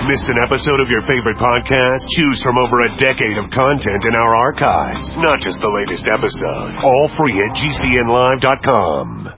Missed an episode of your favorite podcast? Choose from over a decade of content in our archives, not just the latest episode. All free at GCNlive.com.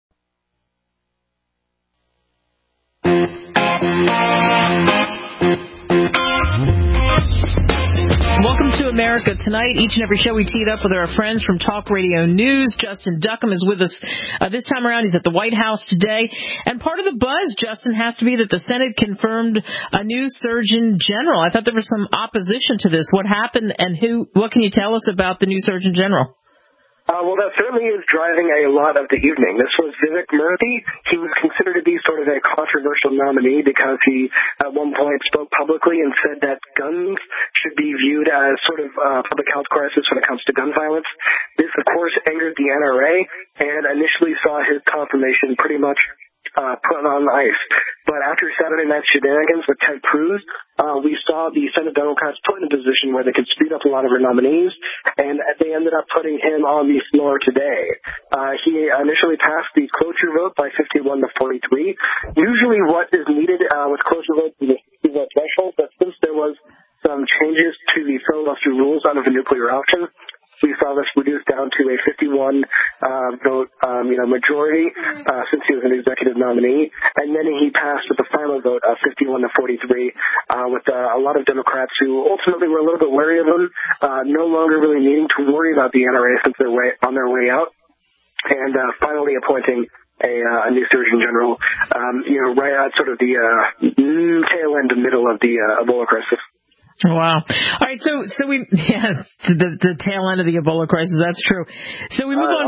Welcome to America Tonight. Each and every show we teed up with our friends from Talk Radio News. Justin Duckham is with us this time around. He's at the White House today. And part of the buzz, Justin, has to be that the Senate confirmed a new Surgeon General. I thought there was some opposition to this. What happened and what can you tell us about the new Surgeon General? Well, that certainly is driving a lot of the evening. This was Vivek Murthy. He was considered to be sort of a controversial nominee because he, at one point, spoke publicly and said that guns should be viewed as sort of public health crisis when it comes to gun violence. This, of course, angered the NRA and initially saw his confirmation pretty much put on ice. But after Saturday night's shenanigans with Ted Cruz, we saw the Senate Democrats put in a position where they could speed up a lot of their nominees, and they ended up putting him on the floor today. He initially passed the cloture vote by 51 to 43. Usually what is needed with cloture votes is a threshold, but since there was some changes to the filibuster rules under the nuclear option, we saw this reduced down to a 51 vote majority since he was an executive nominee, and then he passed with the final vote of 51 to 43 with a lot of Democrats who ultimately were a little bit wary of him, no longer really needing to worry about the NRA since they're on their way out, and finally appointing a new Surgeon General, right at sort of the tail end and middle of the Ebola crisis. Wow. All right, so we the tail end of the Ebola crisis. That's true. So we move on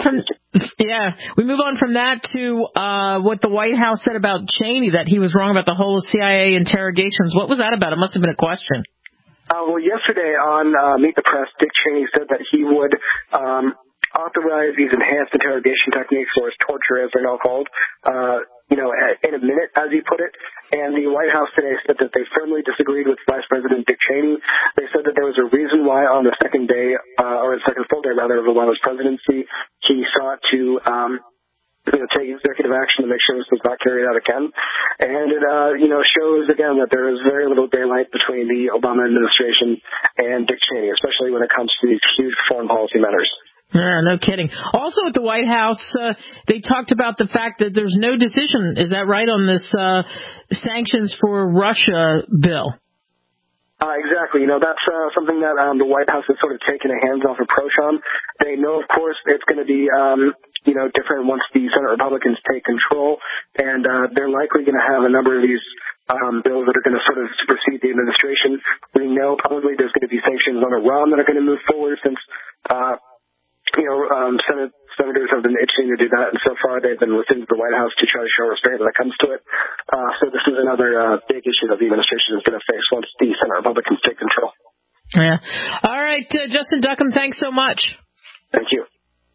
from that to what the White House said about Cheney, that he was wrong about the whole CIA interrogations. What was that about? It must have been a question. Well, yesterday on Meet the Press, Dick Cheney said that he would authorize these enhanced interrogation techniques, or torture as they're now called, in a minute, as he put it. And the White House today said that they firmly disagreed with Vice President Dick Cheney. They said that there was a reason why on the second day, or the second full day rather, of Obama's presidency, he sought to take executive action to make sure this was not carried out again. And it, shows again that there is very little daylight between the Obama administration and Dick Cheney, especially when it comes to these huge foreign policy matters. Yeah, no kidding. Also at the White House, they talked about the fact that there's no decision, is that right, on this sanctions for Russia bill? Exactly. That's something that the White House has sort of taken a hands-off approach on. They know, of course, it's going to be different once the Senate Republicans take control, and they're likely going to have a number of these bills that are going to sort of supersede the administration. We know probably there's going to be sanctions on Iran that are going to move forward since senators have been itching to do that, and so far they've been listening to the White House to try to show restraint when it comes to it. So this is another big issue that the administration is going to face once the Senate Republicans take control. Yeah. All right, Justin Duckham, thanks so much. Thank you.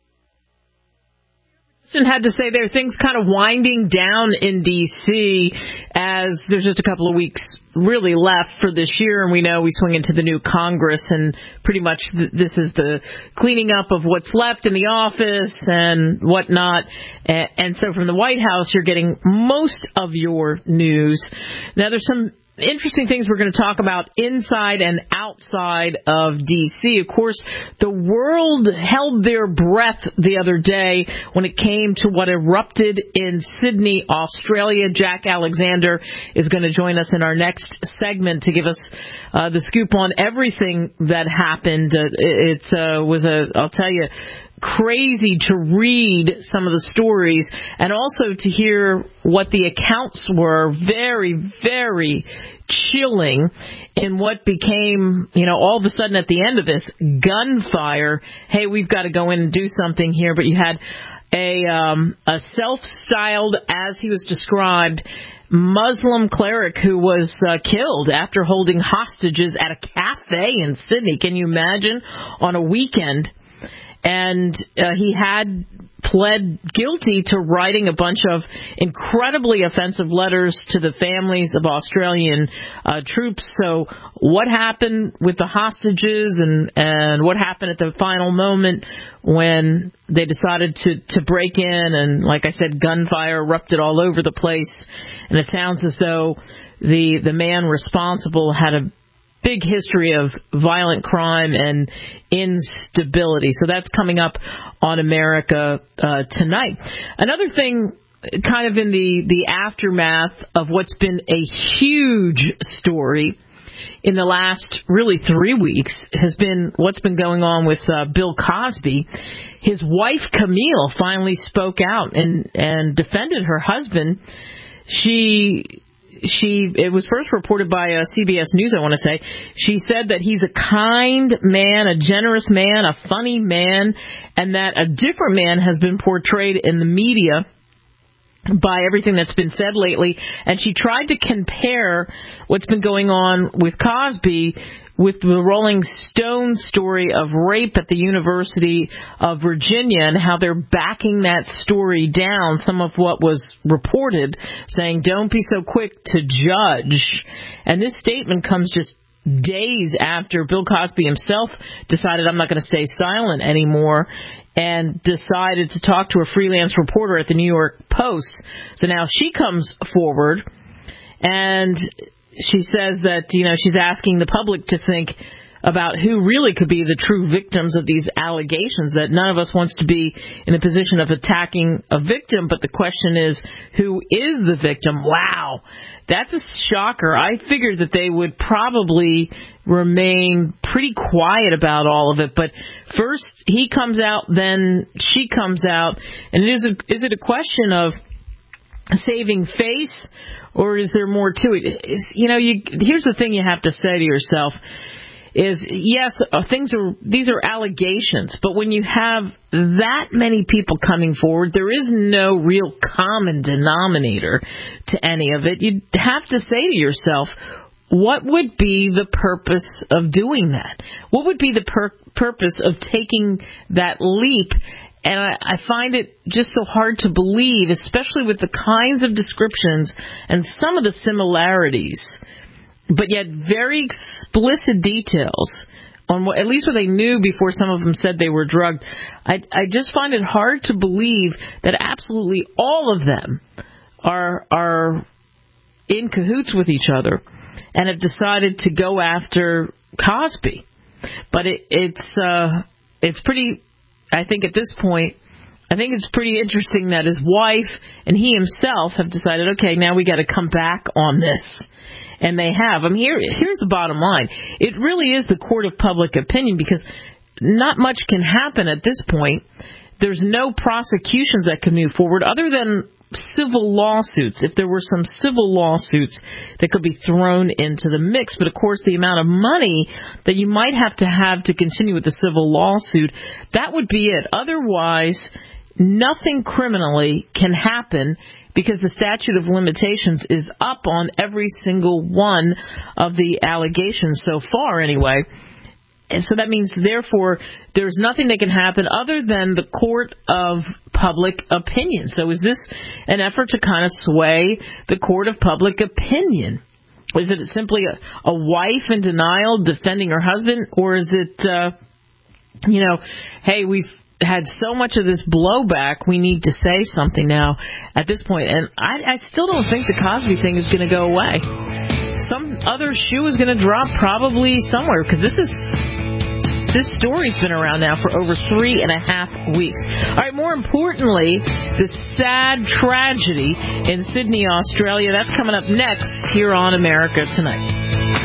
Had to say there are things kind of winding down in D.C. as there's just a couple of weeks really left for this year, and we know we swing into the new Congress, and pretty much this is the cleaning up of what's left in the office and whatnot. And so from the White House, you're getting most of your news. Now, there's some interesting things we're going to talk about inside and outside of D.C. Of course, the world held their breath the other day when it came to what erupted in Sydney, Australia. Jack Alexander is going to join us in our next segment to give us the scoop on everything that happened. It was I'll tell you, crazy to read some of the stories and also to hear what the accounts were. Very, very chilling in what became, all of a sudden at the end of this, gunfire. Hey, we've got to go in and do something here. But you had a self-styled, as he was described, Muslim cleric who was killed after holding hostages at a cafe in Sydney. Can you imagine? On a weekend. And he had pled guilty to writing a bunch of incredibly offensive letters to the families of Australian troops. So what happened with the hostages and what happened at the final moment when they decided to break in, and like I said, gunfire erupted all over the place. And it sounds as though the man responsible had a big history of violent crime and instability. So that's coming up on America tonight. Another thing kind of in the aftermath of what's been a huge story in the last really 3 weeks has been what's been going on with Bill Cosby. His wife, Camille, finally spoke out and defended her husband. It was first reported by CBS News, I want to say. She said that he's a kind man, a generous man, a funny man, and that a different man has been portrayed in the media by everything that's been said lately. And she tried to compare what's been going on with Cosby with the Rolling Stone story of rape at the University of Virginia and how they're backing that story down, some of what was reported, saying don't be so quick to judge. And this statement comes just days after Bill Cosby himself decided I'm not going to stay silent anymore and decided to talk to a freelance reporter at the New York Post. So now she comes forward and she says that, she's asking the public to think about who really could be the true victims of these allegations, that none of us wants to be in a position of attacking a victim, but the question is, who is the victim? Wow, that's a shocker. I figured that they would probably remain pretty quiet about all of it, but first he comes out, then she comes out, and is it a question of saving face, or is there more to it? Here's the thing you have to say to yourself is, yes, these are allegations, but when you have that many people coming forward, there is no real common denominator to any of it. You have to say to yourself, what would be the purpose of doing that? What would be the purpose of taking that leap? And I find it just so hard to believe, especially with the kinds of descriptions and some of the similarities, but yet very explicit details on at least what they knew before some of them said they were drugged. I just find it hard to believe that absolutely all of them are in cahoots with each other and have decided to go after Cosby. But it's pretty. I think at this point, it's pretty interesting that his wife and he himself have decided, okay, now we got to come back on this. And they have. Here's the bottom line. It really is the court of public opinion, because not much can happen at this point. There's no prosecutions that can move forward other than civil lawsuits. If there were some civil lawsuits that could be thrown into the mix. But, of course, the amount of money that you might have to continue with the civil lawsuit, that would be it. Otherwise, nothing criminally can happen, because the statute of limitations is up on every single one of the allegations so far anyway. And so that means, therefore, there's nothing that can happen other than the court of public opinion. So is this an effort to kind of sway the court of public opinion? Is it simply a wife in denial defending her husband? Or is it, hey, we've had so much of this blowback, we need to say something now at this point. And I still don't think the Cosby thing is going to go away. Some other shoe is going to drop probably somewhere, because this story's been around now for over 3.5 weeks. All right, more importantly, the sad tragedy in Sydney, Australia, that's coming up next here on America Tonight.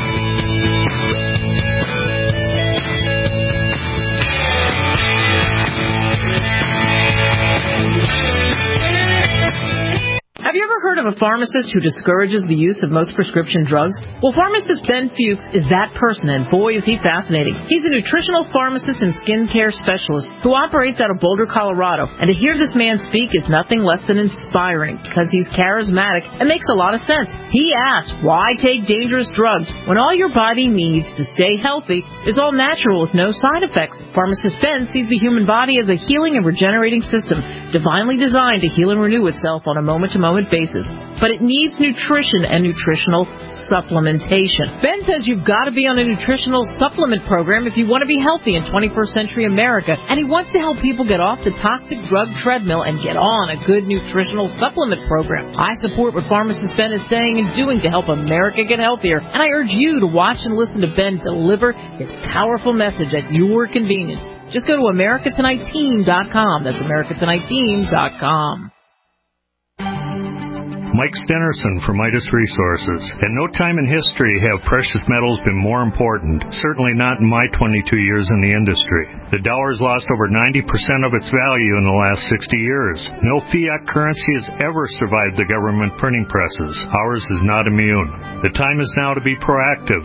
Have you ever heard of a pharmacist who discourages the use of most prescription drugs? Well, pharmacist Ben Fuchs is that person, and boy, is he fascinating. He's a nutritional pharmacist and skincare specialist who operates out of Boulder, Colorado. And to hear this man speak is nothing less than inspiring, because he's charismatic and makes a lot of sense. He asks, why take dangerous drugs when all your body needs to stay healthy is all natural with no side effects? Pharmacist Ben sees the human body as a healing and regenerating system, divinely designed to heal and renew itself on a moment-to-moment basis. cases. But it needs nutrition and nutritional supplementation. Ben says you've got to be on a nutritional supplement program if you want to be healthy in 21st century America, and he wants to help people get off the toxic drug treadmill and get on a good nutritional supplement program. I support what pharmacist Ben is saying and doing to help America get healthier, and I urge you to watch and listen to Ben deliver his powerful message at your convenience. Just go to AmericaTonightTeam.com. That's AmericaTonightTeam.com. Mike Stenerson from Midas Resources. At no time in history have precious metals been more important, certainly not in my 22 years in the industry. The dollar has lost over 90% of its value in the last 60 years. No fiat currency has ever survived the government printing presses. Ours is not immune. The time is now to be proactive.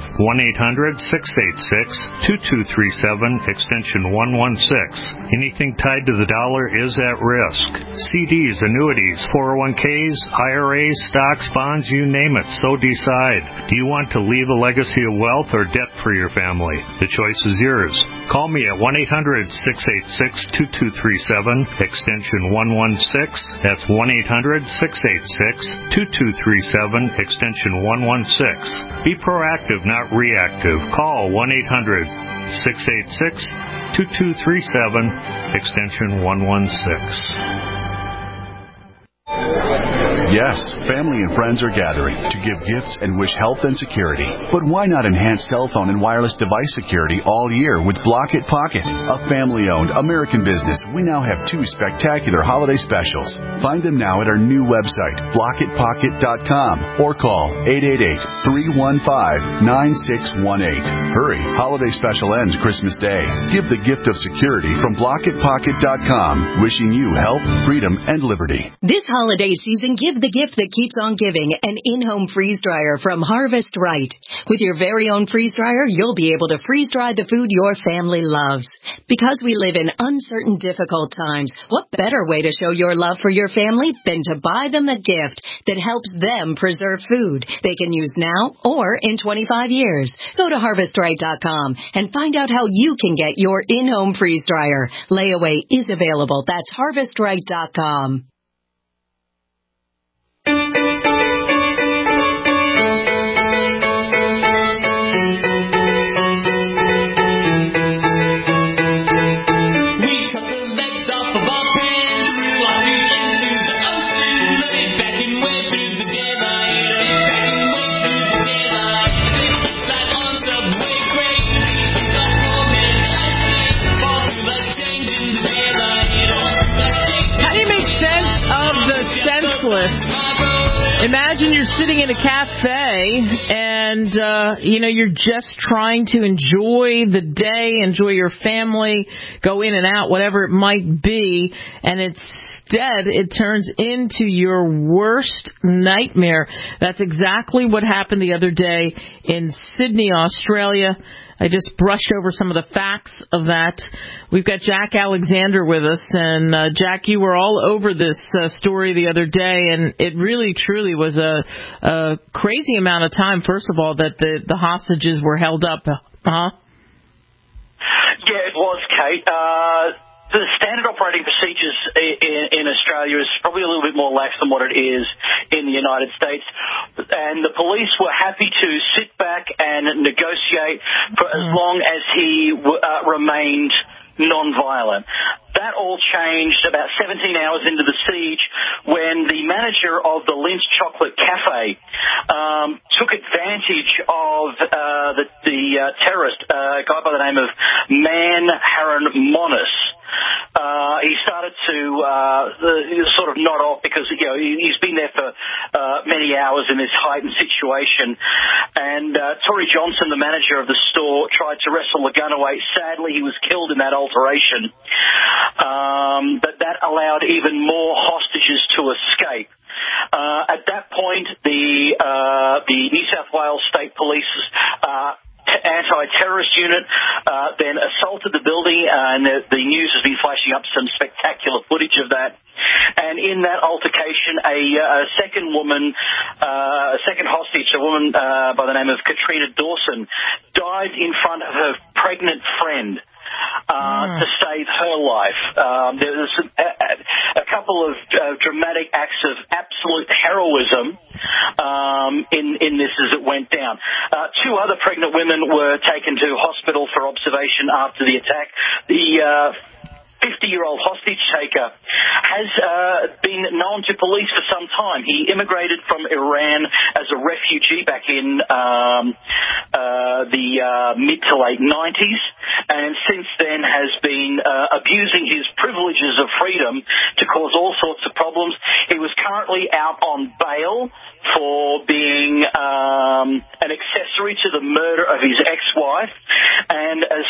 1-800-686-2237, extension 116. Anything tied to the dollar is at risk. CDs, annuities, 401ks, IRAs, stocks, bonds, you name it, so decide. Do you want to leave a legacy of wealth or debt for your family? The choice is yours. Call me at 1-800-686-2237, extension 116. That's 1-800-686-2237, extension 116. Be proactive, not reactive. Call 1-800-686-2237, extension 116. Yes, family and friends are gathering to give gifts and wish health and security. But why not enhance cell phone and wireless device security all year with Block It Pocket? A family-owned American business, we now have 2 spectacular holiday specials. Find them now at our new website, blockitpocket.com, or call 888-315-9618. Hurry, holiday special ends Christmas Day. Give the gift of security from blockitpocket.com. Wishing you health, freedom, and liberty. This holiday season, give the gift that keeps on giving, an in-home freeze dryer from Harvest Right. With your very own freeze dryer, you'll be able to freeze dry the food your family loves. Because we live in uncertain, difficult times, what better way to show your love for your family than to buy them a gift that helps them preserve food they can use now or in 25 years. Go to harvestright.com and find out how you can get your in-home freeze dryer. Layaway is available. That's harvestright.com. Imagine you're sitting in a cafe and, you're just trying to enjoy the day, enjoy your family, go in and out, whatever it might be, and instead it turns into your worst nightmare. That's exactly what happened the other day in Sydney, Australia. I just brushed over some of the facts of that. We've got Jack Alexander with us, and Jack, you were all over this story the other day, and it really, truly was a crazy amount of time, first of all, that the hostages were held up. Yeah, it was, Kate. The standard operating procedures in Australia is probably a little bit more lax than what it is in the United States. And the police were happy to sit back and negotiate for as long as he remained non-violent. That all changed about 17 hours into the siege when the manager of the Lindt Chocolate Cafe took advantage of the terrorist, a guy by the name of Man Haron Monis. He started to sort of nod off because he's been there for many hours in this heightened situation. And Tory Johnson, the manager of the store, tried to wrestle the gun away. Sadly, he was killed in that alteration. But that allowed even more hostages to escape. At that point, the New South Wales State Police anti-terrorist unit then assaulted the building, and the news has been flashing up some spectacular footage of that. And in that altercation, a second hostage, a woman by the name of Katrina Dawson, died in front of her pregnant friend. to save her life. There was a couple of dramatic acts of absolute heroism in this as it went down. Two other pregnant women were taken to hospital for observation after the attack. The 50-year-old hostage taker has been known to police for some time. He immigrated from Iran as a refugee back in the mid to late 90s, and since then has been abusing his privileges of freedom to cause all sorts of problems. He was currently out on bail for being an accessory to the murder of his ex-wife, and as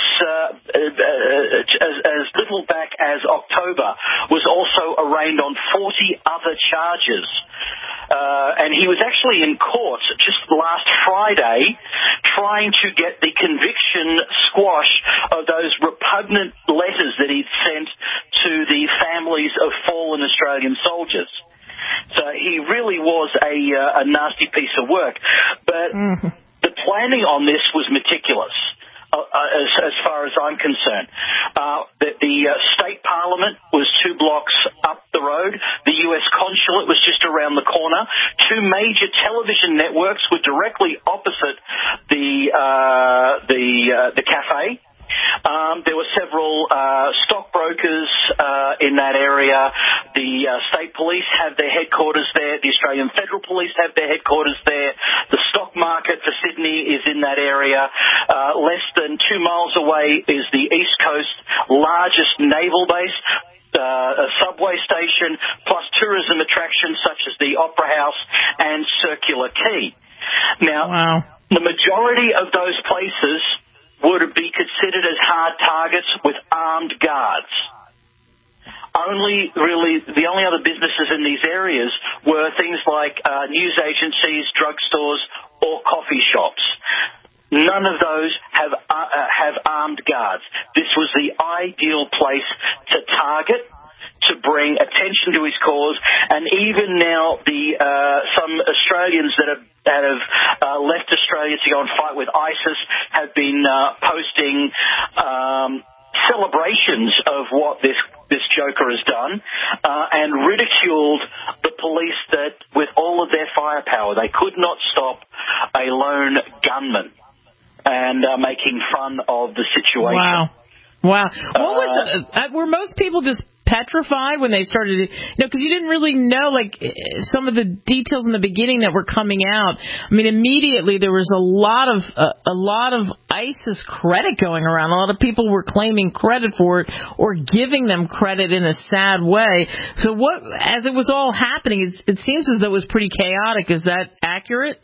little back as October was also arraigned on 40 other charges. And he was actually in court just last Friday trying to get the conviction squash of those repugnant letters that he'd sent to the families of fallen Australian soldiers. So he really was a nasty piece of work. But the planning on this was meticulous. As far as I'm concerned. The state parliament was 2 blocks up the road. The U.S. consulate was just around the corner. 2 major television networks were directly opposite the cafe. There were several stockbrokers in that area. The state police have their headquarters there. The Australian Federal Police have their headquarters there. The stock market for Sydney is in that area. Less than 2 miles away is the East Coast largest naval base, a subway station, plus tourism attractions such as the Opera House and Circular Quay. Now, the majority of those places would be considered as hard targets with armed guards. The only other businesses in these areas were things like news agencies, drugstores, or coffee shops. None of those have armed guards. This was the ideal place to target, to bring attention to his cause, and even now some Australians that have left Australia to go and fight with ISIS have been posting celebrations of what this joker has done, and ridiculed the police that with all of their firepower they could not stop a lone gunman, and making fun of the situation. Wow. What was were most people just petrified when they started, because you didn't really know, some of the details in the beginning that were coming out. I mean, immediately there was a lot of ISIS credit going around. A lot of people were claiming credit for it or giving them credit in a sad way. So as it was all happening, it seems as though it was pretty chaotic. Is that accurate?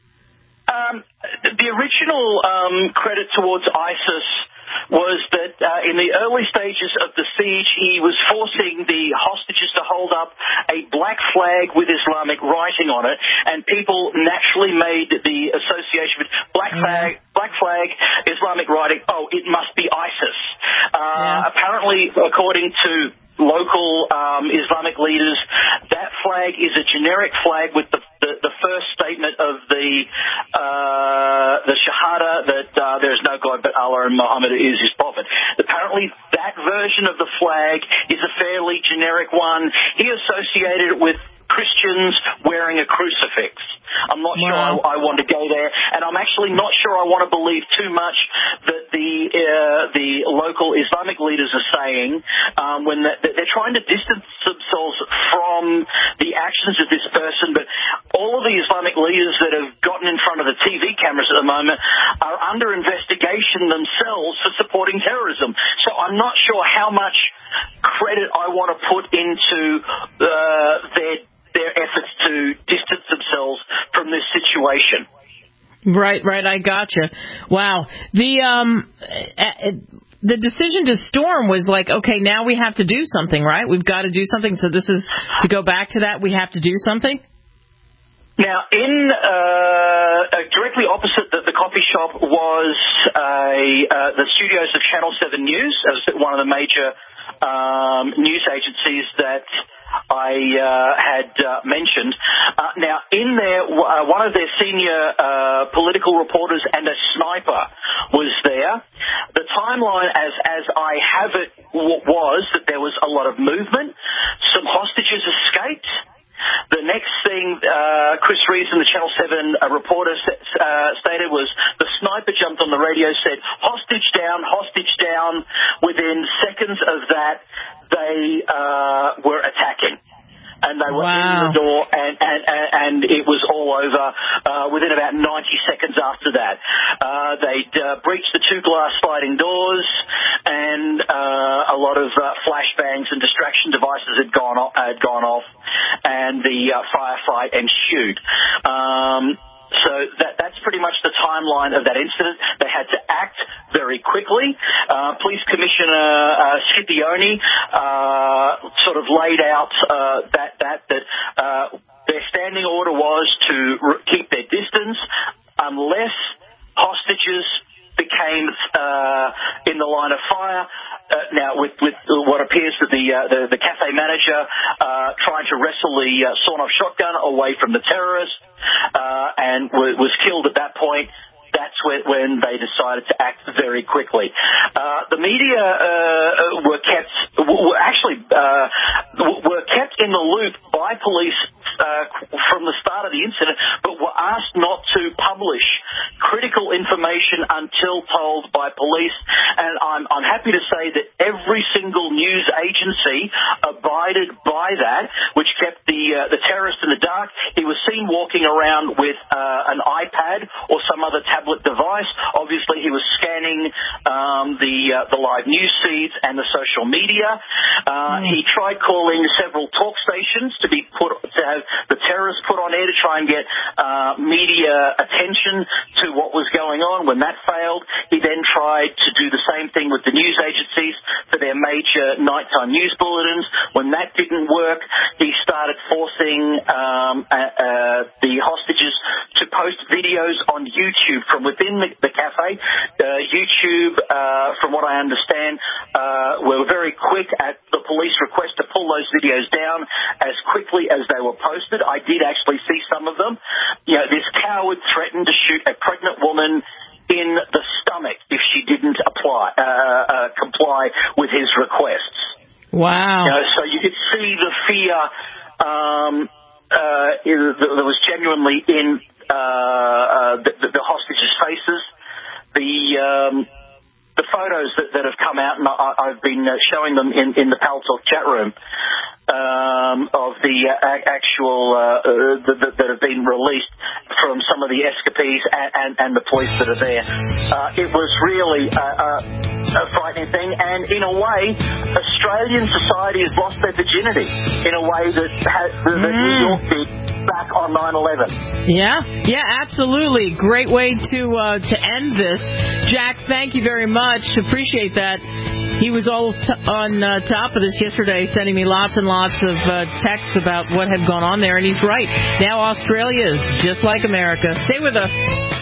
The original credit towards ISIS was that in the early stages of the siege, he was forcing the hostages to hold up a black flag with Islamic writing on it, and people naturally made the association with black flag, Islamic writing, oh, it must be ISIS. Apparently, according to local Islamic leaders, that flag is a generic flag with the first statement of the Shahada, that there is no God but Allah and Muhammad is his prophet. Apparently, that version of the flag is a fairly generic one. He associated it with Christians wearing a crucifix. I'm not sure I want to go there, and I'm actually not sure I want to believe too much that the local Islamic leaders are saying when they're trying to distance themselves from the actions of this person. But all of the Islamic leaders that have gotten in front of the TV cameras at the moment are under investigation themselves for supporting terrorism. So I'm not sure how much credit I want to put into their efforts to distance themselves from this situation. Right, I gotcha. Wow. The decision to storm was like, okay, now we have to do something, right? We've got to do something. So this is, to go back to that, we have to do something? Now, directly opposite the coffee shop was the studios of Channel 7 News, as one of the major news agencies that I had mentioned. Now, in there, one of their senior political reporters and a sniper was there. The timeline, as I have it, was that there was a lot of movement. Some hostages escaped. The next thing Chris Reeves and the Channel 7 reporter stated was the sniper jumped on the radio, said, hostage down, hostage down. Within seconds of that, they were attacking. And they were in the door, and it was all over within about 90 seconds after that. They'd breached the two glass sliding doors, and a lot of flashbangs and distraction devices had gone off, and the firefight ensued. So that's pretty much the timeline of that incident. They had to act very quickly. Police Commissioner Scipione sort of laid out that their standing order was to keep their distance unless hostages became in the line of fire. Now, with what appears to be the cafe manager trying to wrestle the sawn-off shotgun away from the terrorist and was killed at that point, that's when they decided to act very quickly. The media were kept in the loop by police from the start of the incident, but were asked not to publish critical information until told by police. And I'm happy to say that every single news agency abided by that, which kept the terrorist in the dark. He was seen walking around with an iPad or some other tablet device. Obviously, he was scanning the live news feeds and the social media. He tried calling several talk stations to have the terrorists put on air to try and get media attention to what was going on. When that failed, he then tried to do the same thing with the news agencies for their major nighttime news bulletins. When that didn't work, he started forcing the hostages to post videos on YouTube from within the cafe. YouTube, from what I understand, were very quick at the police request to pull those videos down as quickly as they were posted. I did actually see some of them. This coward threatened to shoot a pregnant woman in the stomach if she didn't comply with his requests. Wow. So you could see the fear that was genuinely in the hostages' faces. The photos that have come out, and I've been showing them in the Pal Talk chat room, of the actual that have been released from some of the escapees and the police that are there. It was really a frightening thing, and in a way, Australian society has lost their virginity in a way that New York did back on 9/11. Yeah, absolutely. Great way to end this. Jack, thank you very much. Appreciate that. He was all on top of this yesterday, sending me lots and lots of texts about what had gone on there, and he's right. Now Australia is just like America. Stay with us.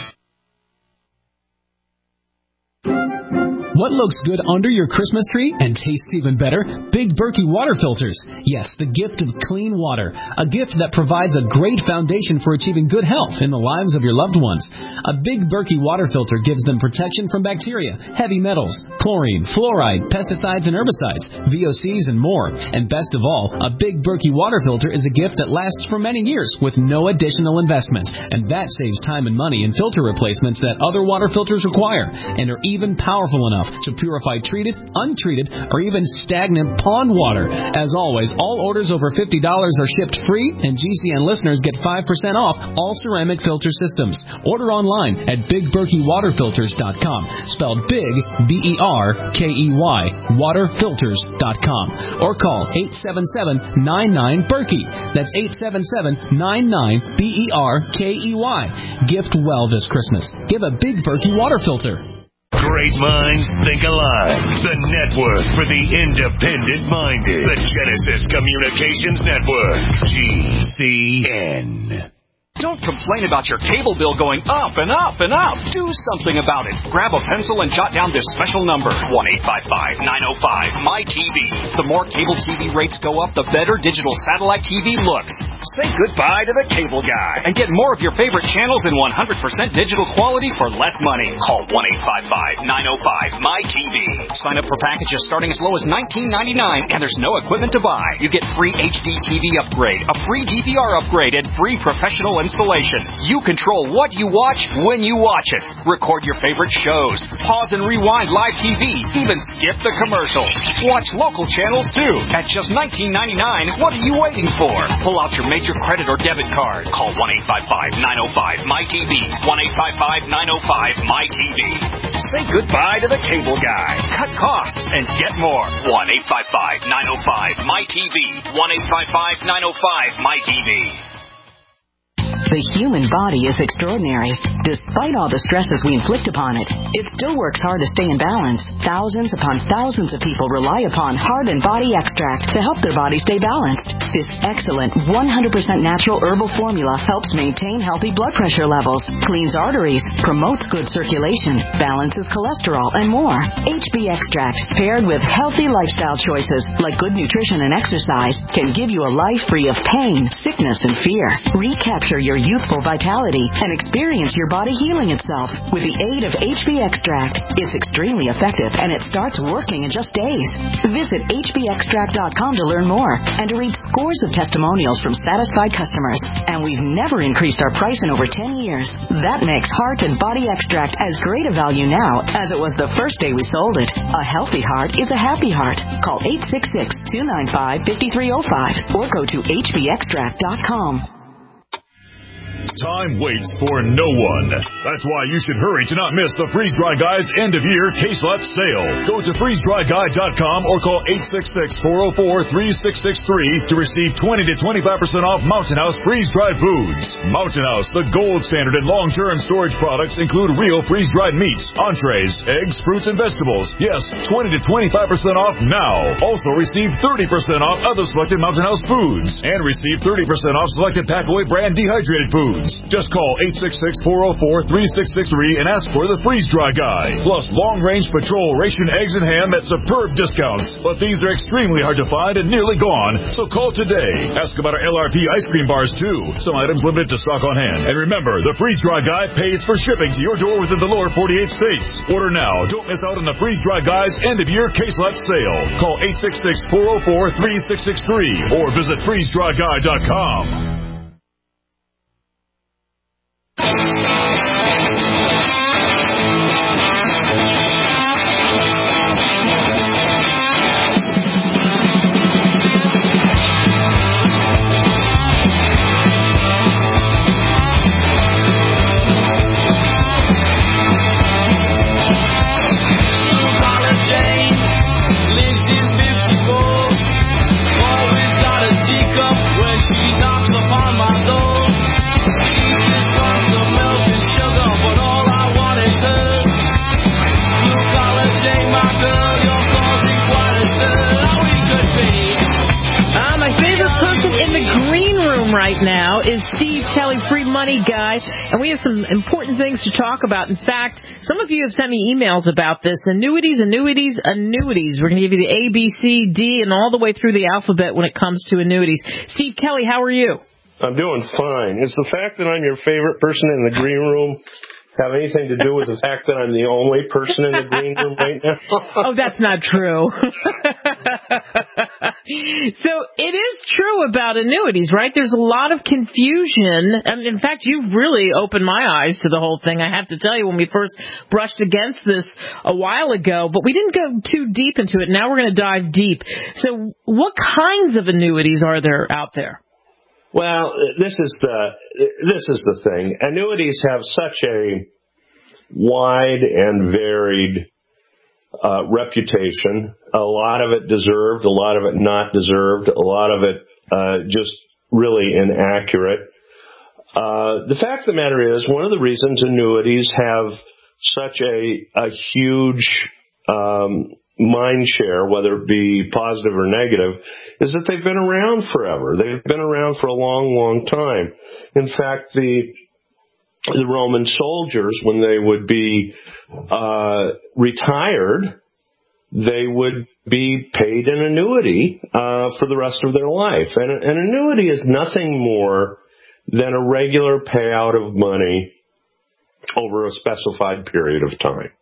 What looks good under your Christmas tree and tastes even better? Big Berkey water filters. Yes, the gift of clean water. A gift that provides a great foundation for achieving good health in the lives of your loved ones. A Big Berkey water filter gives them protection from bacteria, heavy metals, chlorine, fluoride, pesticides and herbicides, VOCs, and more. And best of all, a Big Berkey water filter is a gift that lasts for many years with no additional investment. And that saves time and money in filter replacements that other water filters require and are even powerful enough to purify treated, untreated, or even stagnant pond water. As always, all orders over $50 are shipped free, and GCN listeners get 5% off all ceramic filter systems. Order online at BigBerkeyWaterFilters.com, spelled Big, B-E-R-K-E-Y, waterfilters.com, or call 877-99-BERKEY. That's 877-99-BERKEY. Gift well this Christmas. Give a Big Berkey water filter. Great minds think alike. The network for the independent-minded. The Genesis Communications Network. GCN. Don't complain about your cable bill going up and up and up. Do something about it. Grab a pencil and jot down this special number, 1-855-905-MY-TV. The more cable TV rates go up, the better digital satellite TV looks. Say goodbye to the cable guy and get more of your favorite channels in 100% digital quality for less money. Call 1-855-905-MY-TV. Sign up for packages starting as low as $19.99, and there's no equipment to buy. You get free HD TV upgrade, a free DVR upgrade, and free professional installation. You control what you watch when you watch it. Record your favorite shows. Pause and rewind live TV. Even skip the commercials. Watch local channels too. At just $19.99, what are you waiting for? Pull out your major credit or debit card. Call 1-855-905-MY-TV. 1-855-905-MY-TV. Say goodbye to the cable guy. Cut costs and get more. 1-855-905-MY-TV. 1-855-905-MY-TV. The human body is extraordinary. Despite all the stresses we inflict upon it, it still works hard to stay in balance. Thousands upon thousands of people rely upon Heart and Body Extract to help their body stay balanced. This excellent 100% natural herbal formula helps maintain healthy blood pressure levels, cleans arteries, promotes good circulation, balances cholesterol, and more. HB Extract, paired with healthy lifestyle choices like good nutrition and exercise, can give you a life free of pain, sickness, and fear. Recapture your youthful vitality and experience your body healing itself with the aid of HB Extract. It's extremely effective, and it starts working in just days. Visit hbextract.com to learn more and to read scores of testimonials from satisfied customers. And we've never increased our price in over 10 years. That makes Heart and Body Extract as great a value now as it was the first day we sold it. A healthy heart is a happy heart. Call 866-295-5305 or go to hbextract.com. Time waits for no one. That's why you should hurry to not miss the Freeze Dry Guy's end-of-year case lot sale. Go to freezedryguy.com or call 866-404-3663 to receive 20 to 25% off Mountain House freeze-dried foods. Mountain House, the gold standard in long-term storage products, include real freeze-dried meats, entrees, eggs, fruits, and vegetables. Yes, 20 to 25% off now. Also receive 30% off other selected Mountain House foods and receive 30% off selected Packaway brand dehydrated foods. Just call 866-404-3663 and ask for the Freeze Dry Guy. Plus long-range patrol ration eggs and ham at superb discounts. But these are extremely hard to find and nearly gone, so call today. Ask about our LRP ice cream bars too. Some items limited to stock on hand. And remember, the Freeze Dry Guy pays for shipping to your door within the lower 48 states. Order now. Don't miss out on the Freeze Dry Guy's end-of-year case lot sale. Call 866-404-3663 or visit freezedryguy.com. Right now is Steve Kelly, Free Money Guy, and we have some important things to talk about. In fact, some of you have sent me emails about this. Annuities. We're going to give you the A, B, C, D, and all the way through the alphabet when it comes to annuities. Steve Kelly, how are you? I'm doing fine. Is the fact that I'm your favorite person in the green room have anything to do with the fact that I'm the only person in the green room right now? Oh, that's not true. So it is true about annuities, right? There's a lot of confusion. And in fact, you've really opened my eyes to the whole thing. I have to tell you, when we first brushed against this a while ago, but we didn't go too deep into it. Now we're going to dive deep. So what kinds of annuities are there out there? Well, this is the thing. Annuities have such a wide and varied reputation. A lot of it deserved, a lot of it not deserved, a lot of it just really inaccurate. The fact of the matter is, one of the reasons annuities have such a huge mind share, whether it be positive or negative, is that they've been around forever. They've been around for a long, long time. In fact, the Roman soldiers, when they would be retired, they would be paid an annuity for the rest of their life. And an annuity is nothing more than a regular payout of money over a specified period of time.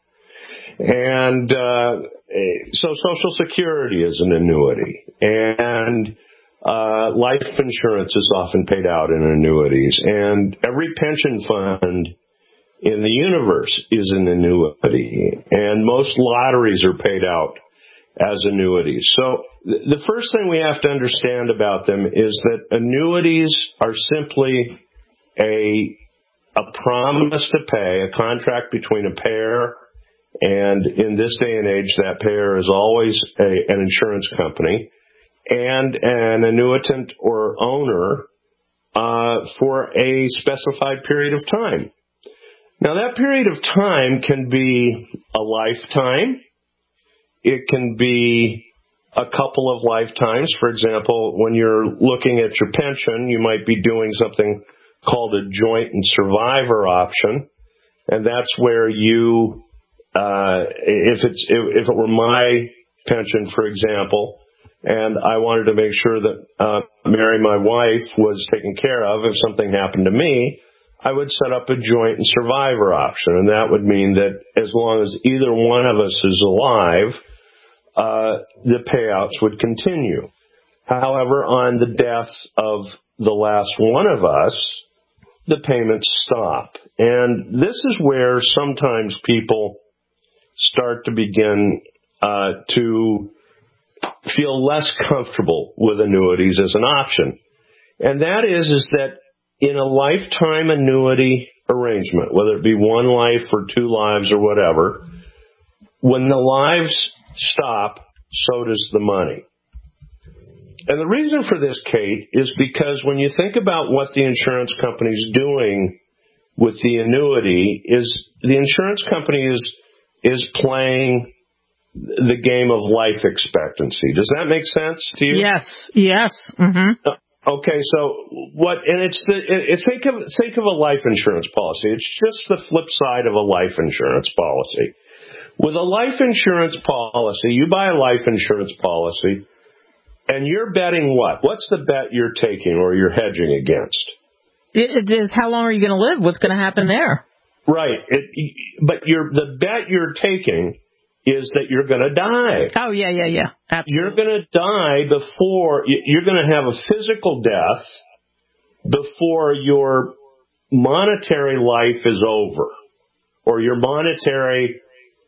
And so Social Security is an annuity, and life insurance is often paid out in annuities, and every pension fund in the universe is an annuity, and most lotteries are paid out as annuities. So the first thing we have to understand about them is that annuities are simply a promise to pay, a contract between a payer, and in this day and age, that payer is always an insurance company, and an annuitant or owner for a specified period of time. Now, that period of time can be a lifetime. It can be a couple of lifetimes. For example, when you're looking at your pension, you might be doing something called a joint and survivor option, and that's where you, if it were my pension, for example, and I wanted to make sure that Mary, my wife, was taken care of if something happened to me, I would set up a joint and survivor option, and that would mean that as long as either one of us is alive, the payouts would continue. However, on the death of the last one of us, the payments stop. And this is where sometimes people start to begin to feel less comfortable with annuities as an option. And that is that in a lifetime annuity arrangement, whether it be one life or two lives or whatever, when the lives stop, so does the money. And the reason for this, Kate, is because when you think about what the insurance company's doing with the annuity, is the insurance company is playing the game of life expectancy. Does that make sense to you? Yes. Mm-hmm. Okay, so think of a life insurance policy. It's just the flip side of a life insurance policy. With a life insurance policy, you buy a life insurance policy, and you're betting what? What's the bet you're taking or you're hedging against? It is how long are you going to live? What's going to happen there? Right. But the bet you're taking is that you're going to die. Oh, yeah. Absolutely. You're going to die you're going to have a physical death before your monetary life is over, or your monetary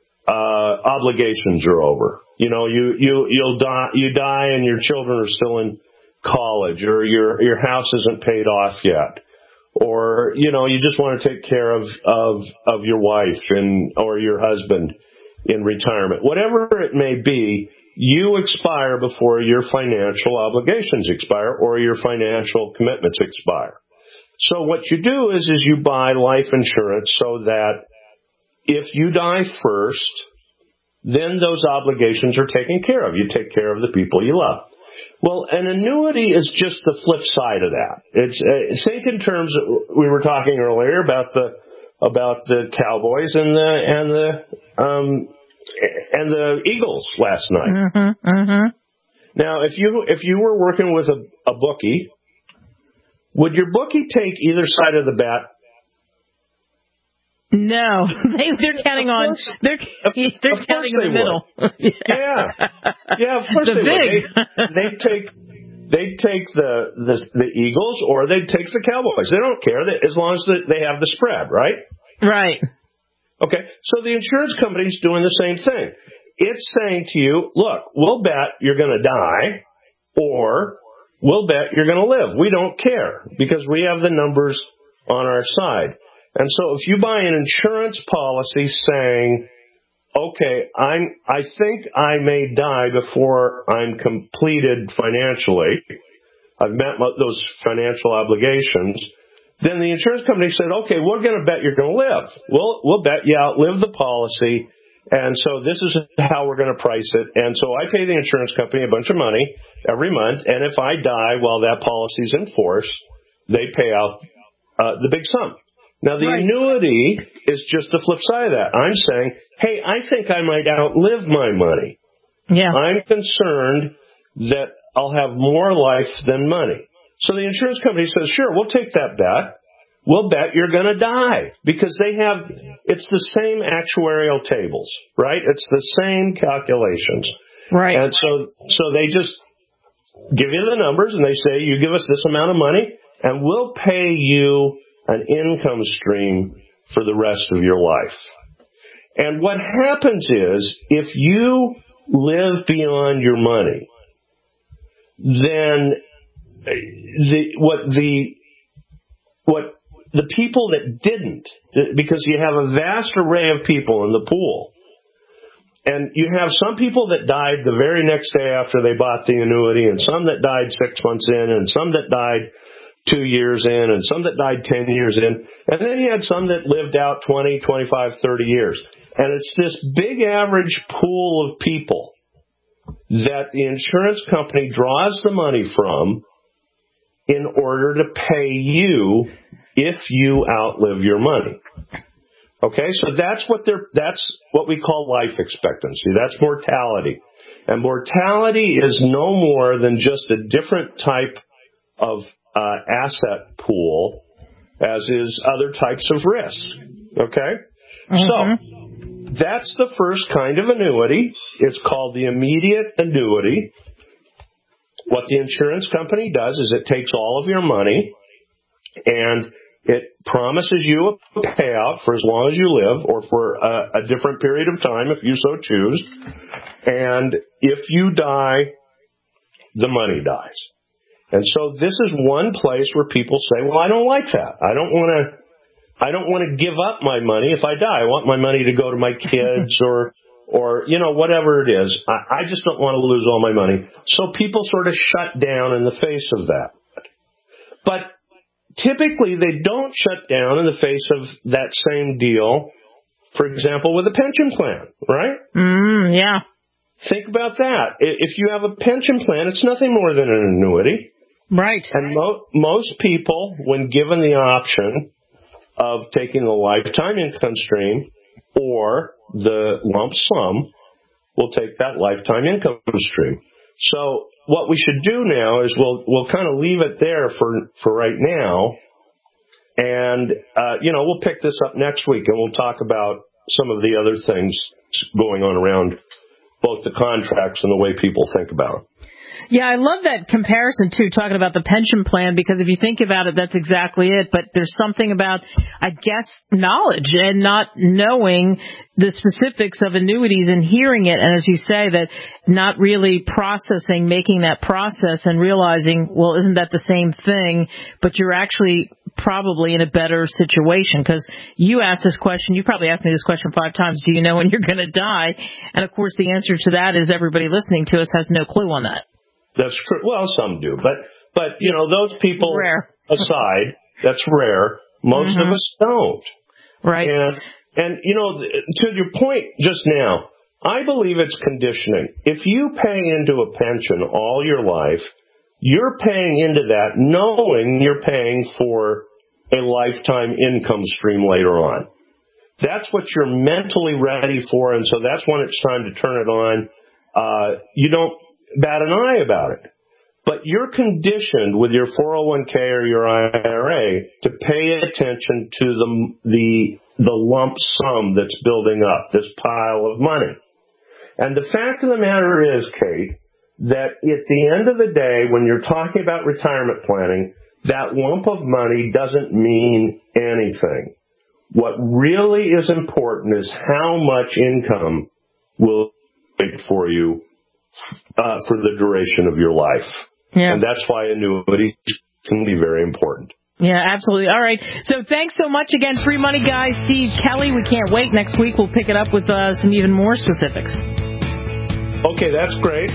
obligations are over. You know, you die and your children are still in college, or your house isn't paid off yet, or you just want to take care of your wife or your husband in retirement. Whatever it may be, you expire before your financial obligations expire or your financial commitments expire. So what you do is you buy life insurance so that if you die first, then those obligations are taken care of. You take care of the people you love. Well, an annuity is just the flip side of that. It's think in terms of, we were talking earlier about the Cowboys and the Eagles last night. Mm-hmm, mm-hmm. Now, if you were working with a bookie, would your bookie take either side of the bet? No, they're counting on they're counting in the middle. Yeah, of course they would. They take the Eagles or they take the Cowboys. They don't care as long as they have the spread, right? Right. Okay, so the insurance company's doing the same thing. It's saying to you, look, we'll bet you're going to die, or we'll bet you're going to live. We don't care because we have the numbers on our side. And so if you buy an insurance policy saying, okay, I think I may die before I'm completed financially, I've met those financial obligations, then the insurance company said, okay, we're going to bet you're going to live. We'll bet you outlive the policy, And so this is how we're going to price it. And so I pay the insurance company a bunch of money every month, and if I die while that policy's in force, they pay out the big sum. Now, the annuity is just the flip side of that. I'm saying, hey, I think I might outlive my money. Yeah. I'm concerned that I'll have more life than money. So the insurance company says, sure, we'll take that bet. We'll bet you're going to die because it's the same actuarial tables, right? It's the same calculations. Right. And so they just give you the numbers and they say, you give us this amount of money and we'll pay you an income stream for the rest of your life. And what happens is if you live beyond your money, then what the people that didn't, because you have a vast array of people in the pool, and you have some people that died the very next day after they bought the annuity, and some that died 6 months in, and some that died 2 years in, and some that died 10 years in, and then you had some that lived out 20, 25, 30 years. And it's this big average pool of people that the insurance company draws the money from in order to pay you if you outlive your money. Okay, so that's what we call life expectancy. That's mortality. And mortality is no more than just a different type of asset pool as is other types of risk. Okay? Mm-hmm. So that's the first kind of annuity. It's called the immediate annuity. What the insurance company does is it takes all of your money and it promises you a payout for as long as you live or for a different period of time if you so choose. And if you die, the money dies. And so this is one place where people say, well, I don't like that. I don't want to give up my money if I die. I want my money to go to my kids or whatever it is. I just don't want to lose all my money. So people sort of shut down in the face of that. But typically they don't shut down in the face of that same deal, for example, with a pension plan, right? Yeah. Think about that. If you have a pension plan, it's nothing more than an annuity. Right. And most people, when given the option of taking the lifetime income stream or the lump sum, will take that lifetime income stream. So what we should do now is we'll kind of leave it there for right now. And, we'll pick this up next week and we'll talk about some of the other things going on around both the contracts and the way people think about it. Yeah, I love that comparison, too, talking about the pension plan, because if you think about it, that's exactly it. But there's something about, I guess, knowledge and not knowing the specifics of annuities and hearing it. And as you say, that not really processing, making that process and realizing, well, isn't that the same thing? But you're actually probably in a better situation because you asked this question. You probably asked me this question 5 times. Do you know when you're going to die? And, of course, the answer to that is everybody listening to us has no clue on that. That's true. Well, some do, but those people rare. aside, that's rare. Most of us don't. Right. And to your point just now, I believe it's conditioning. If you pay into a pension all your life, you're paying into that knowing you're paying for a lifetime income stream later on. That's what you're mentally ready for, and so that's when it's time to turn it on. You don't bat an eye about it. But you're conditioned with your 401k or your IRA to pay attention to the lump sum that's building up, this pile of money. And the fact of the matter is, Kate, that at the end of the day, when you're talking about retirement planning, that lump of money doesn't mean anything. What really is important is how much income will wait for you for the duration of your life. Yeah. And that's why annuities can be very important. Yeah, absolutely. All right. So thanks so much again, Free Money Guy, Steve Kelly. We can't wait. Next week we'll pick it up with some even more specifics. Okay, that's great.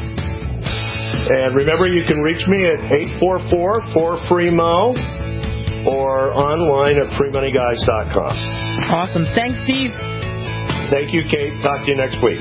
And remember, you can reach me at 844-4FREE-MO or online at freemoneyguys.com. Awesome. Thanks, Steve. Thank you, Kate. Talk to you next week.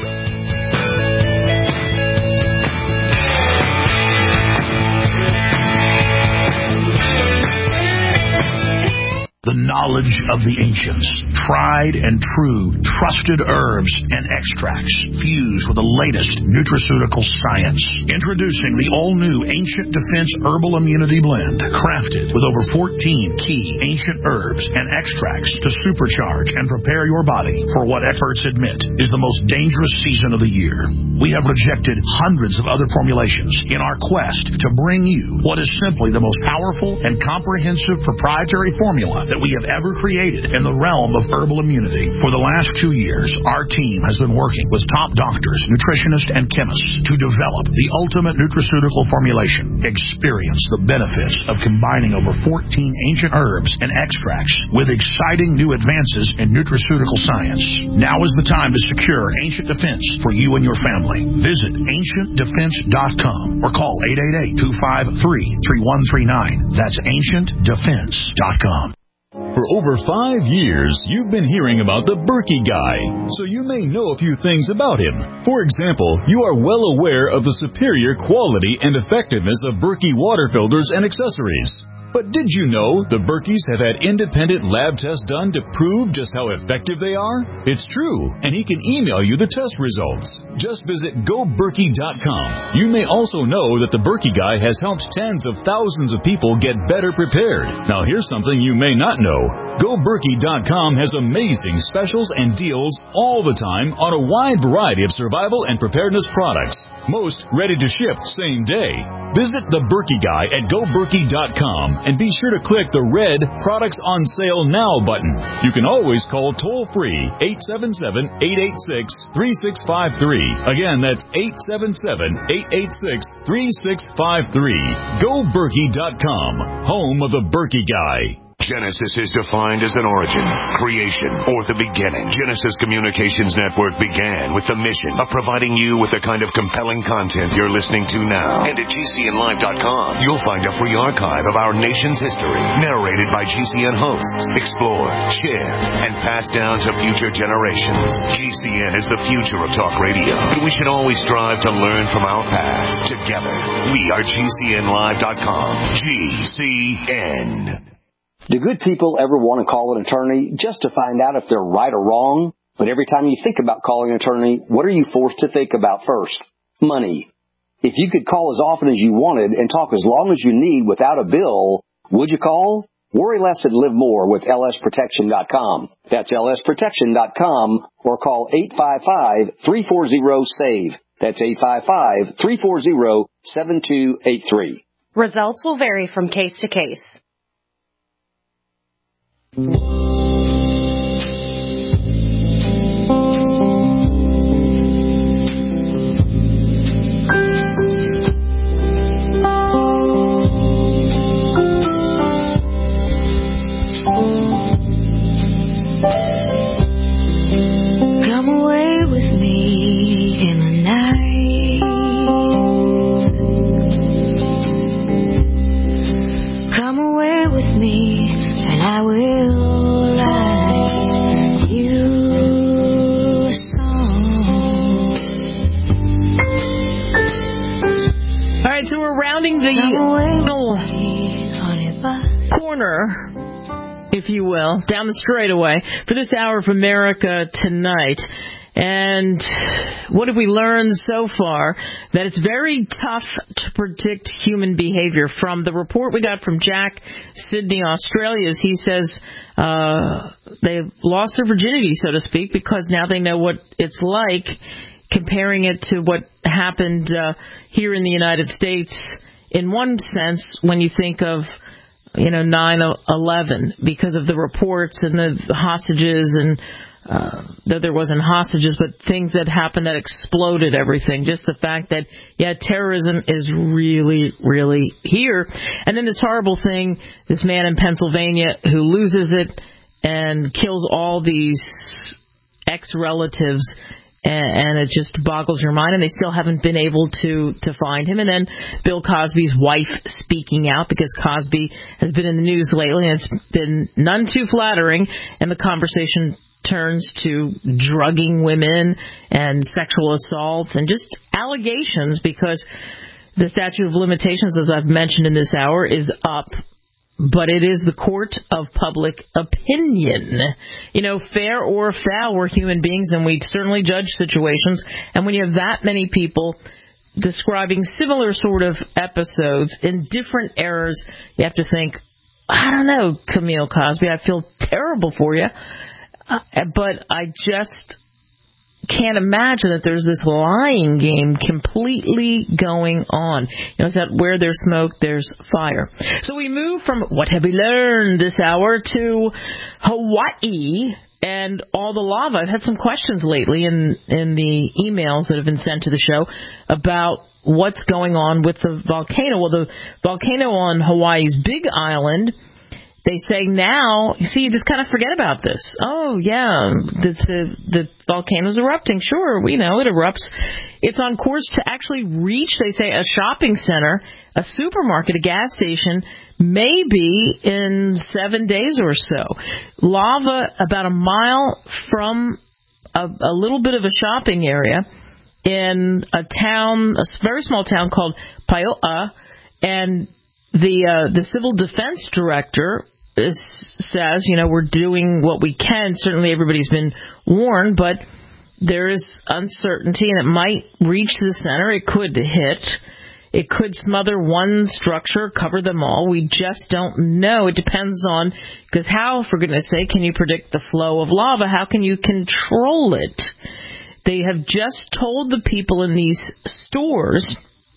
The knowledge of the ancients, tried and true, trusted herbs and extracts fused with the latest nutraceutical science. Introducing the all-new Ancient Defense Herbal Immunity Blend, crafted with over 14 key ancient herbs and extracts to supercharge and prepare your body for what experts admit is the most dangerous season of the year. We have rejected hundreds of other formulations in our quest to bring you what is simply the most powerful and comprehensive proprietary formula that we have ever created in the realm of herbal immunity. For the last 2 years, our team has been working with top doctors, nutritionists, and chemists to develop the ultimate nutraceutical formulation. Experience the benefits of combining over 14 ancient herbs and extracts with exciting new advances in nutraceutical science. Now is the time to secure Ancient Defense for you and your family. Visit AncientDefense.com or call 888-253-3139. That's AncientDefense.com. For over 5 years, you've been hearing about the Berkey Guy, so you may know a few things about him. For example, you are well aware of the superior quality and effectiveness of Berkey water filters and accessories. But did you know the Berkeys have had independent lab tests done to prove just how effective they are? It's true, and he can email you the test results. Just visit GoBerkey.com. You may also know that the Berkey Guy has helped tens of thousands of people get better prepared. Now here's something you may not know. GoBerkey.com has amazing specials and deals all the time on a wide variety of survival and preparedness products. Most ready to ship same day. Visit the Berkey Guy at GoBerkey.com and be sure to click the red Products on Sale Now button. You can always call toll-free 877-886-3653. Again, that's 877-886-3653. GoBerkey.com, home of the Berkey Guy. Genesis is defined as an origin, creation, or the beginning. Genesis Communications Network began with the mission of providing you with the kind of compelling content you're listening to now. And at GCNlive.com, you'll find a free archive of our nation's history, narrated by GCN hosts, explored, shared, and passed down to future generations. GCN is the future of talk radio, but we should always strive to learn from our past. Together, we are GCNlive.com. GCN. Do good people ever want to call an attorney just to find out if they're right or wrong? But every time you think about calling an attorney, what are you forced to think about first? Money. If you could call as often as you wanted and talk as long as you need without a bill, would you call? Worry less and live more with lsprotection.com. That's lsprotection.com or call 855-340-SAVE. That's 855-340-7283. Results will vary from case to case. Come away with me in the night. Come away with me and I will write you a song. All right, so we're rounding the corner, if you will, down the straightaway for this hour of America Tonight. And what have we learned so far? That it's very tough to predict human behavior. From the report we got from Jack, Sydney, Australia, he says they've lost their virginity, so to speak, because now they know what it's like, comparing it to what happened here in the United States. In one sense, when you think of 9/11, because of the reports and the hostages and though there wasn't hostages, but things that happened that exploded everything. Just the fact that, terrorism is really, really here. And then this horrible thing, this man in Pennsylvania who loses it and kills all these ex-relatives, and it just boggles your mind, and they still haven't been able to find him. And then Bill Cosby's wife speaking out, because Cosby has been in the news lately, and it's been none too flattering, and the conversation turns to drugging women and sexual assaults and just allegations, because the statute of limitations, as I've mentioned in this hour, is up. But it is the court of public opinion. Fair or foul, we're human beings, and we certainly judge situations. And when you have that many people describing similar sort of episodes in different eras, you have to think, I don't know, Camille Cosby, I feel terrible for you. But I just can't imagine that there's this lying game completely going on. Is that where there's smoke, there's fire. So we move from what have we learned this hour to Hawaii and all the lava. I've had some questions lately in the emails that have been sent to the show about what's going on with the volcano. Well, the volcano on Hawaii's Big Island, they say now, you just kind of forget about this. Oh, yeah, the volcano's erupting. Sure, we know it erupts. It's on course to actually reach, they say, a shopping center, a supermarket, a gas station, maybe in 7 days or so. Lava about a mile from a little bit of a shopping area in a town, a very small town called Paoa, and the civil defense director says, we're doing what we can. Certainly everybody's been warned, but there is uncertainty, and it might reach the center. It could hit. It could smother one structure, cover them all. We just don't know. It depends on, because how, for goodness sake, can you predict the flow of lava? How can you control it? They have just told the people in these stores,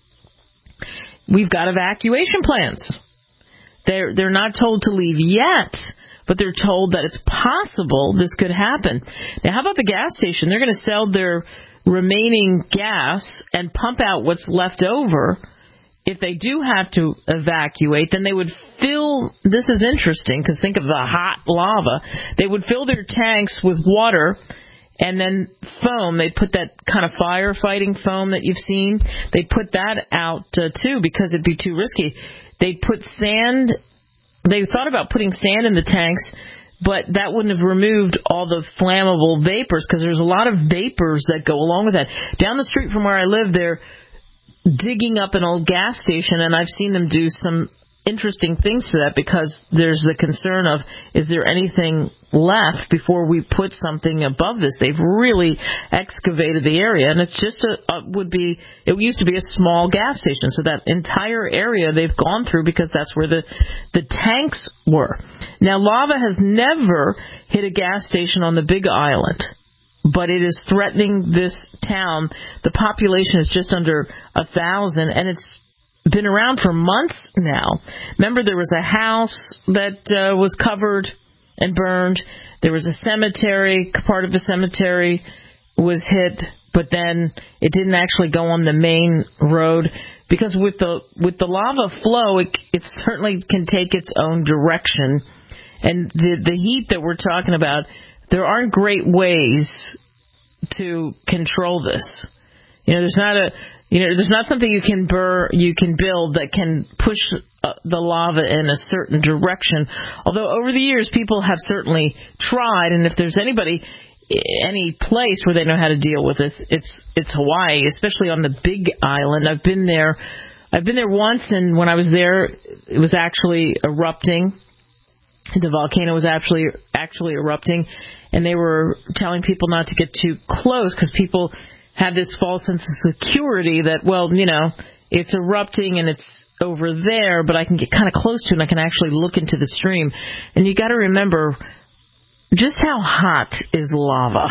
we've got evacuation plans. They're not told to leave yet, but they're told that it's possible this could happen. Now, how about the gas station? They're going to sell their remaining gas and pump out what's left over. If they do have to evacuate, then they would fill, this is interesting, because think of the hot lava, they would fill their tanks with water and then foam. They'd put that kind of firefighting foam that you've seen. They'd put that out, too, because it'd be too risky. They'd put sand. They thought about putting sand in the tanks, but that wouldn't have removed all the flammable vapors, because there's a lot of vapors that go along with that. Down the street from where I live, they're digging up an old gas station, and I've seen them do some interesting things to that, because there's the concern of, is there anything left before we put something above this? They've really excavated the area, and it's just it used to be a small gas station, so that entire area they've gone through, because that's where the tanks were. Now, lava has never hit a gas station on the Big Island, but it is threatening this town. The population is just under 1,000, and it's been around for months now. Remember, there was a house that was covered and burned. There was a cemetery, part of the cemetery was hit, but then it didn't actually go on the main road, because with the lava flow, it certainly can take its own direction. And the heat that we're talking about, there aren't great ways to control this. There's not something you can build that can push the lava in a certain direction. Although over the years, people have certainly tried, and if there's any place where they know how to deal with this, it's Hawaii, especially on the Big Island. I've been there once, and when I was there, it was actually erupting. The volcano was actually erupting, and they were telling people not to get too close, because people have this false sense of security that, it's erupting and it's over there, but I can get kind of close to it and I can actually look into the stream. And you got to remember just how hot is lava.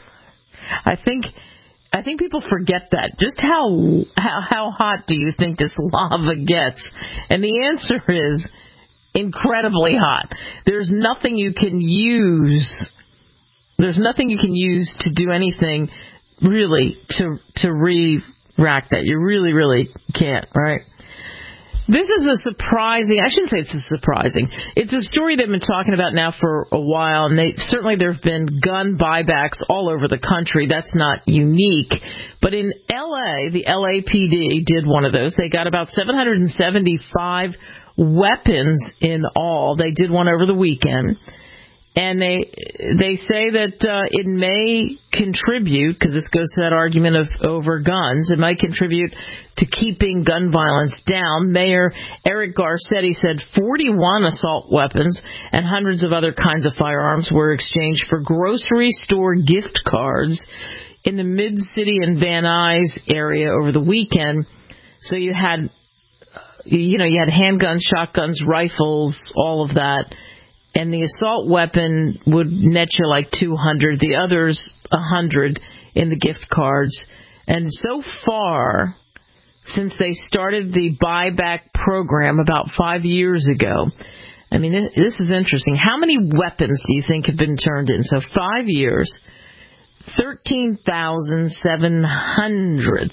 I think people forget that. Just how hot do you think this lava gets? And the answer is incredibly hot. There's nothing you can use. There's nothing you can use to do anything really to re-rack that. You really, really can't, right? This is a surprising, I shouldn't say it's a surprising, it's a story they've been talking about now for a while, and there have been gun buybacks all over the country. That's not unique. But in L.A., the LAPD did one of those. They got about 775 weapons in all. They did one over the weekend. And they say that it may contribute, because this goes to that argument of over guns, it might contribute to keeping gun violence down. Mayor Eric Garcetti said 41 assault weapons and hundreds of other kinds of firearms were exchanged for grocery store gift cards in the Mid-City and Van Nuys area over the weekend. So you had handguns, shotguns, rifles, all of that. And the assault weapon would net you like $200, the others $100 in the gift cards. And so far, since they started the buyback program about 5 years ago, I mean, this is interesting. How many weapons do you think have been turned in? So 5 years, 13,700.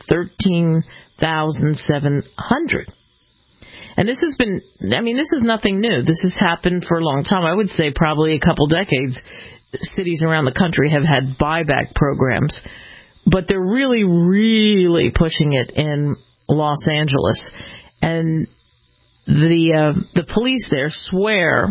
13,700. And this has been, this is nothing new. This has happened for a long time. I would say probably a couple decades. Cities around the country have had buyback programs. But they're really, really pushing it in Los Angeles. And the police there swear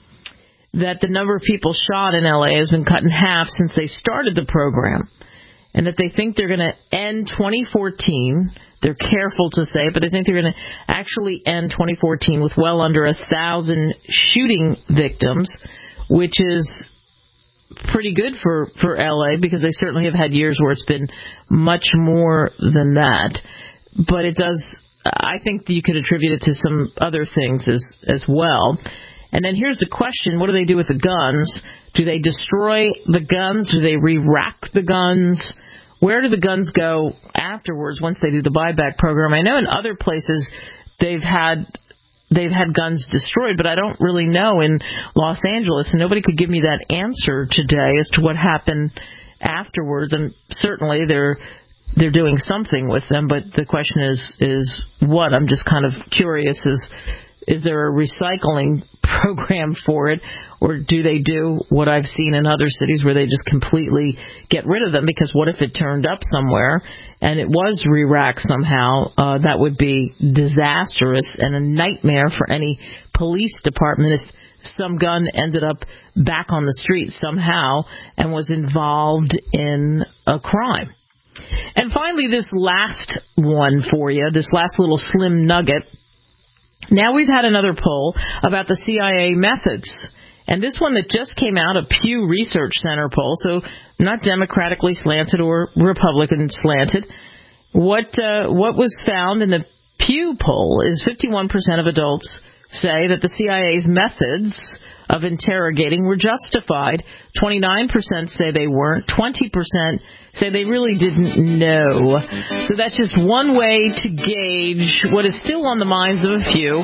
that the number of people shot in L.A. has been cut in half since they started the program. And that they think they're going to end 2014. They're careful to say it, but I think they're going to actually end 2014 with well under 1,000 shooting victims, which is pretty good for L.A. because they certainly have had years where it's been much more than that. But it does, I think you could attribute it to some other things as well. And then here's the question, what do they do with the guns? Do they destroy the guns? Do they re-rack the guns? Where do the guns go afterwards once they do the buyback program? I know in other places they've had guns destroyed, but I don't really know in Los Angeles. And nobody could give me that answer today as to what happened afterwards. And certainly they're doing something with them, but the question is what? I'm just kind of curious. Is there a recycling program for it, or do they do what I've seen in other cities where they just completely get rid of them? Because what if it turned up somewhere and it was re-racked somehow? That would be disastrous and a nightmare for any police department if some gun ended up back on the street somehow and was involved in a crime. And finally, this last one for you, this last little slim nugget. Now we've had another poll about the CIA methods. And this one that just came out, a Pew Research Center poll, so not democratically slanted or Republican slanted. What was found in the Pew poll is 51% of adults say that the CIA's methods of interrogating were justified. 29% say they weren't. 20% say they really didn't know. So that's just one way to gauge what is still on the minds of a few.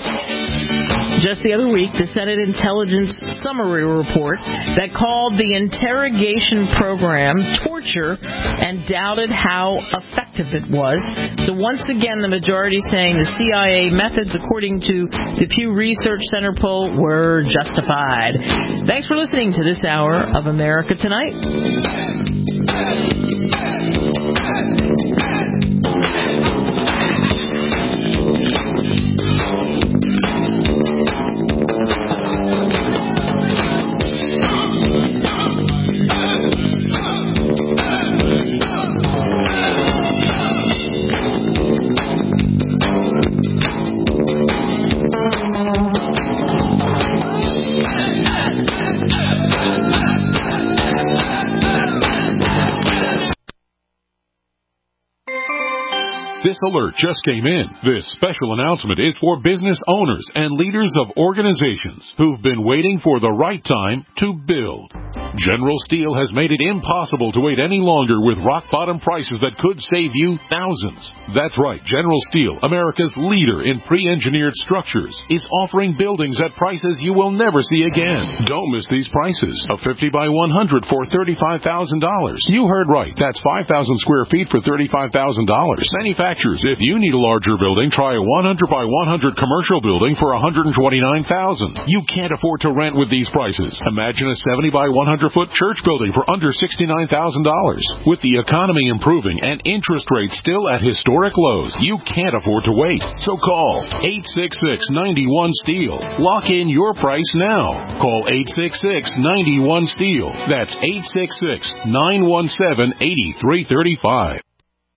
Just the other week, the Senate Intelligence Summary Report that called the interrogation program torture and doubted how effective it was. So once again, the majority saying the CIA methods, according to the Pew Research Center poll, were justified. Thanks for listening to this hour of America Tonight. This alert just came in. This special announcement is for business owners and leaders of organizations who've been waiting for the right time to build. General Steel has made it impossible to wait any longer with rock-bottom prices that could save you thousands. That's right, General Steel, America's leader in pre-engineered structures, is offering buildings at prices you will never see again. Don't miss these prices. A 50 by 100 for $35,000. You heard right. That's 5,000 square feet for $35,000. manufacturers. If you need a larger building, try a 100 by 100 commercial building for $129,000. You can't afford to rent with these prices. Imagine a 70 by 100 foot church building for under $69,000. With the economy improving and interest rates still at historic lows, you can't afford to wait. So call 866-91-STEEL. Lock in your price now. Call 866-91-STEEL. That's 866-917-8335.